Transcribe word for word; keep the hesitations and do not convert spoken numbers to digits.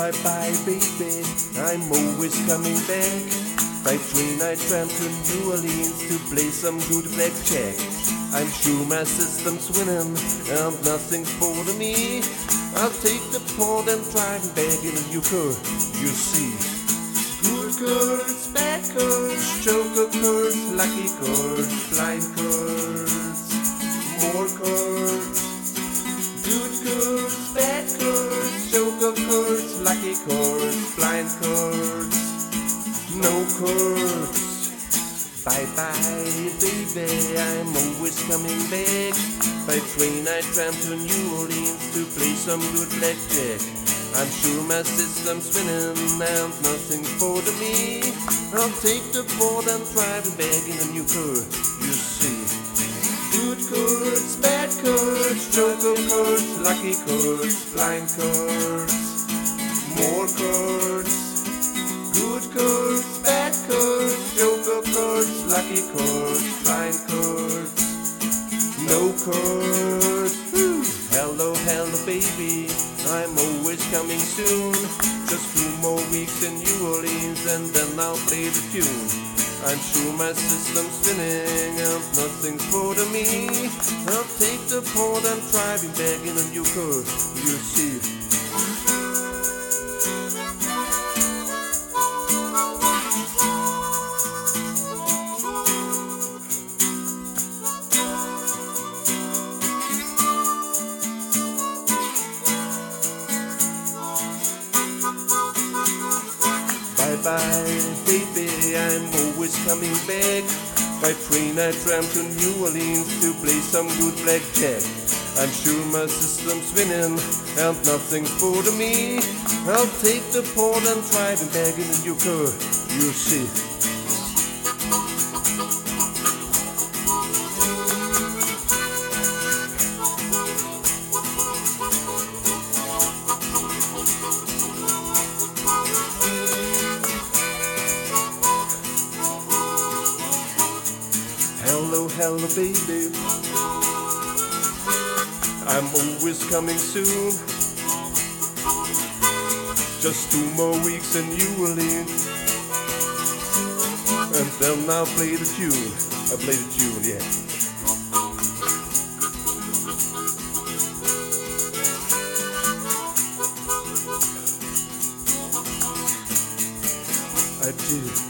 Bye bye baby, I'm always coming back. By train I tramp to New Orleans to play some good blackjack. I'm sure my system's winning and nothing's bothering me. I'll take the port and drive back in a new car, you see. Good cards, bad cards, joker cards, lucky cards, blind cards, more cards. Good cards, bad cards, joker cards, lucky cards, blind cards, no cards. Bye bye baby, I'm always coming back. By train I tramp to New Orleans to play some good blackjack. I'm sure my system's winning and nothing's bothering me. I'll take the board and drive it back in a new car, you see. Good cards, bad cards, joker cards, lucky cards, blind cards, more cards. Good cards, bad cards, joker cards, lucky cards, blind cards, no cards. Woo. Hello, hello baby, I'm always coming soon. Just two more weeks in New Orleans and then I'll play the tune. I'm sure my system's spinning and nothing's bothering me. I'll take the port and driving back in a new car, you see. Bye bye baby, I'm always coming back. By train I tramp to New Orleans to play some good blackjack. I'm sure my system's winning and nothing's bothering me. I'll take the port and drive it back in a new car, you see. Hello, hello baby, I'm always coming soon. Just two more weeks in New Orleans and then I'll play the tune. I'll play the tune, yeah. I do.